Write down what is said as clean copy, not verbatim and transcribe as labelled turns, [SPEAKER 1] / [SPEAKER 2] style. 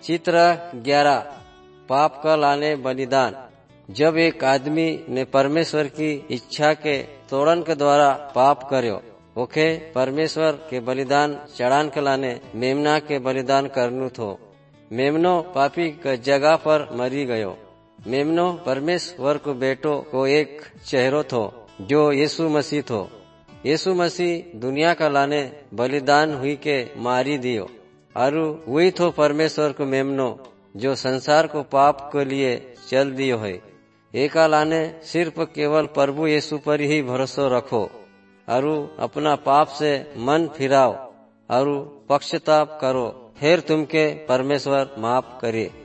[SPEAKER 1] चित्र 11 पाप का लाने बलिदान। जब एक आदमी ने परमेश्वर की इच्छा के तोड़न के द्वारा पाप कर्यो, ओखे परमेश्वर के बलिदान चढ़ान के लाने मेमना के बलिदान करनु थो। मेमनो पापी के जगह पर मरी गयो। मेमनो परमेश्वर को बेटो को एक चेहरो थो जो यीशु मसीह थो। यीशु मसीह दुनिया का लाने बलिदान हुई के मारी दियो, और वही थो परमेश्वर को मेमनो जो संसार को पाप के लिए चल दियो है। एका लाने सिर्फ केवल प्रभु यीशु पर ही भरोसा रखो और अपना पाप से मन फिराओ और पश्चाताप करो, फिर तुमके परमेश्वर माफ करे।